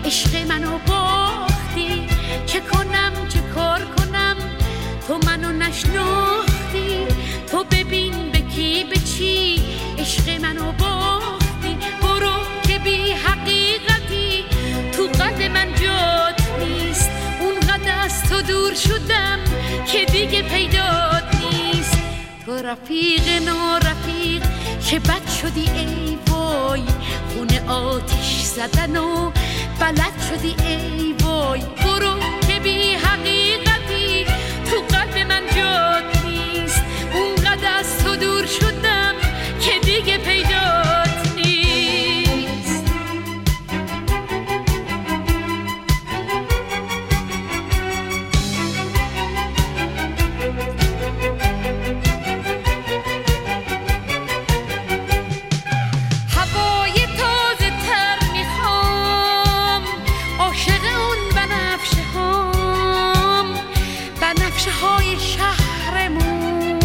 عشق منو باختی. چه کنم چه کار کنم تو منو نشناختی. تو ببین به کی به چی عشق منو باختی. برو که بی حقیقتی تو قلب من جات نیست. اونقدر از تو دور شدم که دیگه پیدات نیست. تو رفیق نارفیق که بد شدی ای وای. خونه آتیش زدن و بلد شدی ای وای. برو که بی حقیقتی تو قلب من جات نیست. اونقدر از تو دور شدم که دیگه پیدات نیست. هوای تازه تر میخوام، عاشق اون بنفشه هام، بنفشه های شهرمون.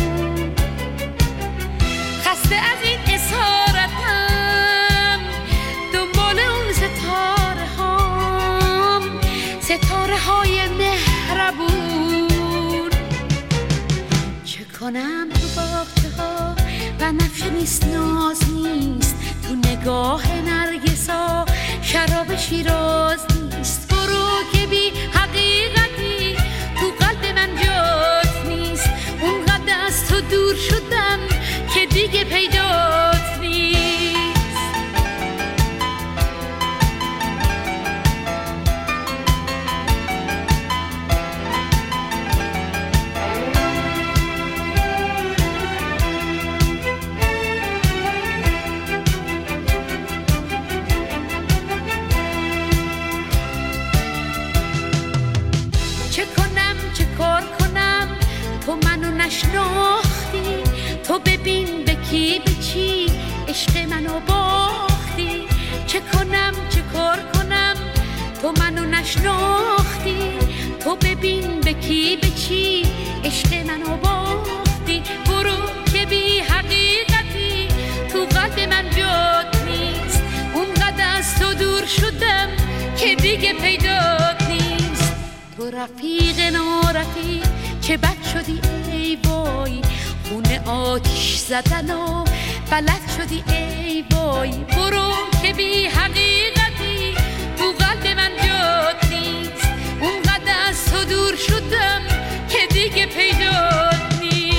خسته از این اسارتم، دنبال اون ستاره هام، ستاره های مهربون. چه کنم تو باغچه ها بنفشه نیست، ناز نیست. تو نگاه نرگسا شراب شیراز نیست. برو که بی حقیقتی تو قلب من جات نیست. اونقدر از تو دور شدم که دیگه پیدات نیست. چه کنم چه کار کنم تو منو نشناختی. تو ببین به کی به چی عشق منو باختی. چه کنم چه کار کنم تو منو نشناختی. تو ببین به کی به چی عشق منو باختی. برو که بی حقیقتی تو قلب من جات نیست. اونقدر از تو دور شدم که دیگه پیدات نیست. تو رفیق نارفیق چه بد شدی ای وای. خونه آتیش زدن و بلد شدی ای وای. برو که بی حقیقتی تو قلب من جات نیست. اونقدر از تو دور شدم که دیگه پیدات نیست.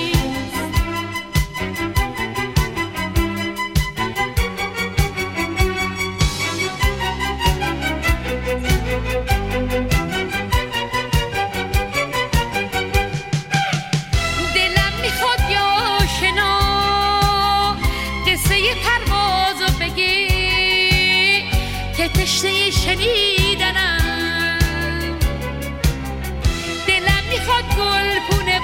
دلم میخواد یا آشنا قصه پروازو بگی که تشنه شنیدنم. دلم میخواد گلپونه و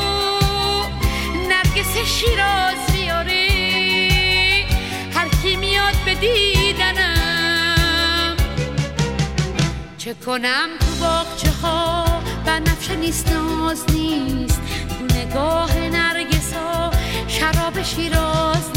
نرگس شیراز بیاری هر کی میاد به دیدنم. چه کنم تو باغچه ها بنفشه نیست، ناز نیست. تو نگاه نرگسا شراب شیراز